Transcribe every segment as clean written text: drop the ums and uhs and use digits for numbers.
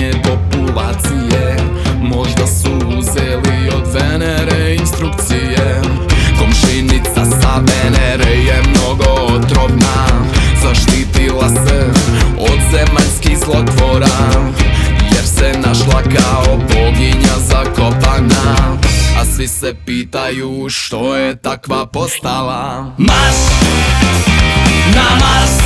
smanjenje populacije. Možda su uzeli od Venere instrukcije. Komšinica sa Venere je mnogo otrovna, zaštitila se od zemaljskih zlotvora, jer se našla kao boginja zakopana. A svi se pitaju što je takva postala. Marš na Mars,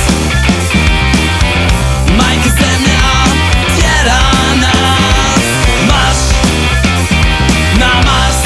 majka zemlja tjera nas. Marš na Mars,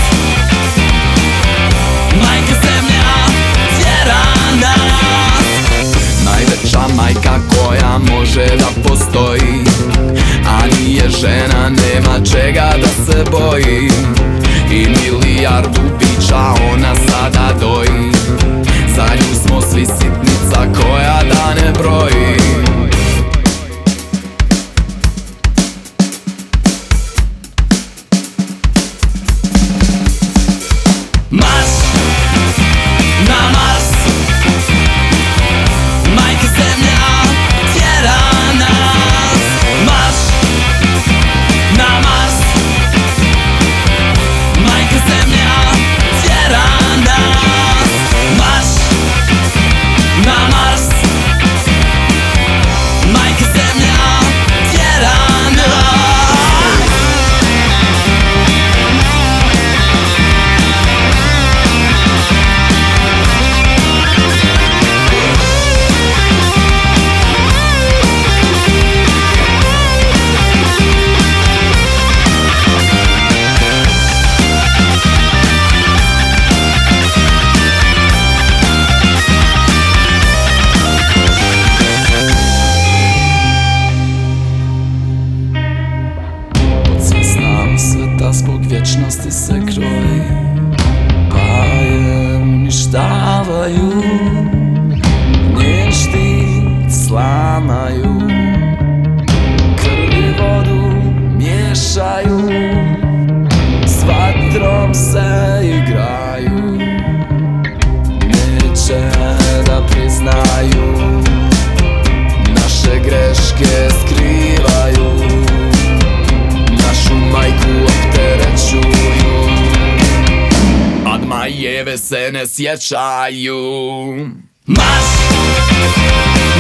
majka zemlja tjera nas. Najveća majka koja može da postoji, a nije žena, nema čega da se boji. I milijardu bića ona sada doji, za nju smo svi sitnica koja da ne broji. Marš na Mars, majka zemlja tjera nas. Marš na Mars, majka zemlja tjera nas. Marš na Mars, majka zemlja tjera nas. Sveta zbog vječnosti se kroji, pa je uništavaju, njen štit slamaju, krv i vodu miješaju, s vatrom se igraju, neće da priznaju, naše greške skrivaju, našu majku opterećuju, Adma i Eve se ne sjećaju. Marš